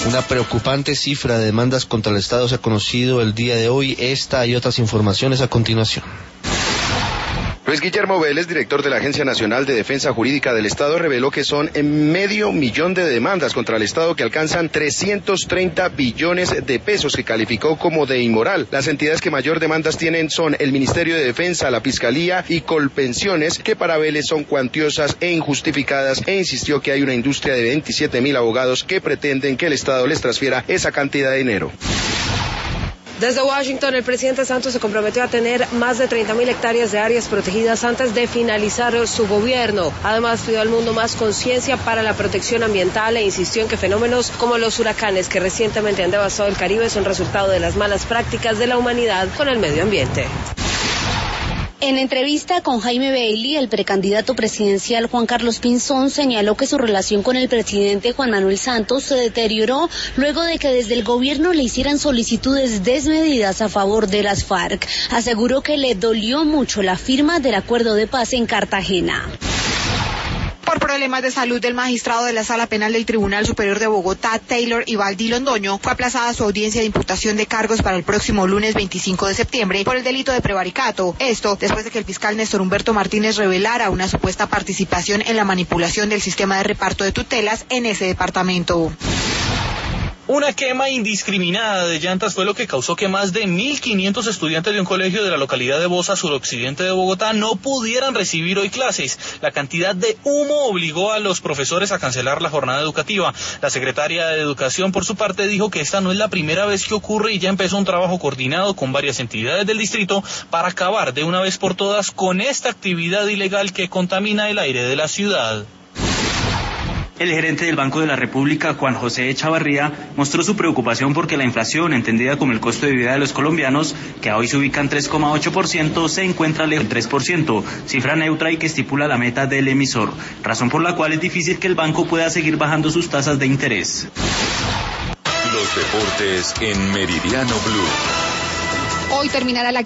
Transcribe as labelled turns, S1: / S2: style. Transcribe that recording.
S1: Una preocupante cifra de demandas contra el Estado se ha conocido el día de hoy. Esta y otras informaciones a continuación.
S2: Luis Guillermo Vélez, director de la Agencia Nacional de Defensa Jurídica del Estado, reveló que son 500.000 de demandas contra el Estado que alcanzan 330 billones de pesos, que calificó como de inmoral. Las entidades que mayor demandas tienen son el Ministerio de Defensa, la Fiscalía y Colpensiones, que para Vélez son cuantiosas e injustificadas, e insistió que hay una industria de 27.000 abogados que pretenden que el Estado les transfiera esa cantidad de dinero.
S3: Desde Washington, el presidente Santos se comprometió a tener más de 30.000 hectáreas de áreas protegidas antes de finalizar su gobierno. Además, pidió al mundo más conciencia para la protección ambiental e insistió en que fenómenos como los huracanes que recientemente han devastado el Caribe son resultado de las malas prácticas de la humanidad con el medio ambiente.
S4: En entrevista con Jaime Bailey, el precandidato presidencial Juan Carlos Pinzón señaló que su relación con el presidente Juan Manuel Santos se deterioró luego de que desde el gobierno le hicieran solicitudes desmedidas a favor de las FARC. Aseguró que le dolió mucho la firma del acuerdo de paz en Cartagena.
S5: Por problemas de salud del magistrado de la Sala Penal del Tribunal Superior de Bogotá, Taylor Ibaldi Londoño, fue aplazada su audiencia de imputación de cargos para el próximo lunes 25 de septiembre por el delito de prevaricato. Esto después de que el fiscal Néstor Humberto Martínez revelara una supuesta participación en la manipulación del sistema de reparto de tutelas en ese departamento.
S6: Una quema indiscriminada de llantas fue lo que causó que más de 1.500 estudiantes de un colegio de la localidad de Bosa, suroccidente de Bogotá, no pudieran recibir hoy clases. La cantidad de humo obligó a los profesores a cancelar la jornada educativa. La secretaria de Educación, por su parte, dijo que esta no es la primera vez que ocurre y ya empezó un trabajo coordinado con varias entidades del distrito para acabar de una vez por todas con esta actividad ilegal que contamina el aire de la ciudad.
S7: El gerente del Banco de la República, Juan José Echavarría, mostró su preocupación porque la inflación, entendida como el costo de vida de los colombianos, que hoy se ubica en 3,8%, se encuentra lejos del 3%, cifra neutra y que estipula la meta del emisor, razón por la cual es difícil que el banco pueda seguir bajando sus tasas de interés.
S8: Los deportes en Meridiano Blue.
S5: Hoy terminará la